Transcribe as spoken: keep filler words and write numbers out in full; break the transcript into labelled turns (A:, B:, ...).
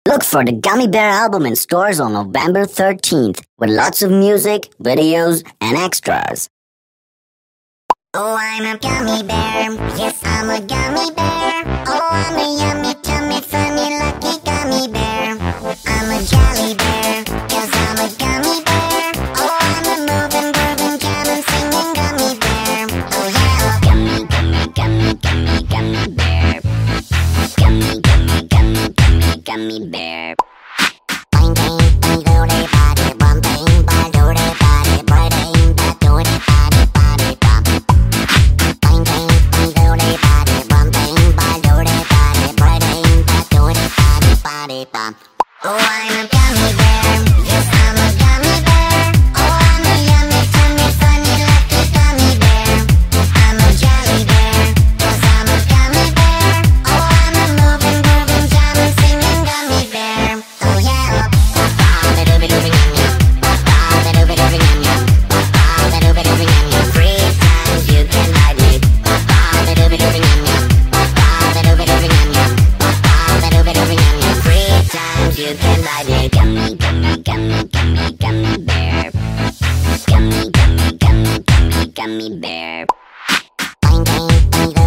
A: Look for the Gummy Bear album in stores on November thirteenth with lots of music, videos, and extras.
B: Oh, I'm a gummy bear. Yes, I'm a gummy bear. Oh, I'm a yummy, tummy, funny, lucky gummy bear. I'm a jelly bear, cause I'm a gummy bear. Oh, I'm a moving, grooving, jamming, singing gummy bear. Oh, yeah.
A: Gummy, gummy, gummy, gummy, gummy bear. Gummy, gummy, gummy, gummy, gummy bear.
B: Bang, bang, bang, do they body, bum, bang, bang, do they body, bang, bang, do they body, body, bum. Bang, bang, bang, do they body, bum, bang, bang, do they body, bang, bang, do they body, body, bum. Oh, I'm a gummy bear. Yes, I'm a gummy bear. Oh, I'm a yummy, tummy, funny, lucky gummy bear. I'm a jelly bear, cause I'm a gummy bear. Oh, I'm a moving, grooving, jamming, singing gummy bear. Oh, yeah.
A: Three times you can ride me. Three times you can ride me. Gummy, gummy, gummy, gummy, gummy bear. Gummy, gummy, gummy, gummy, gummy bear.
B: Bang, bang, bang,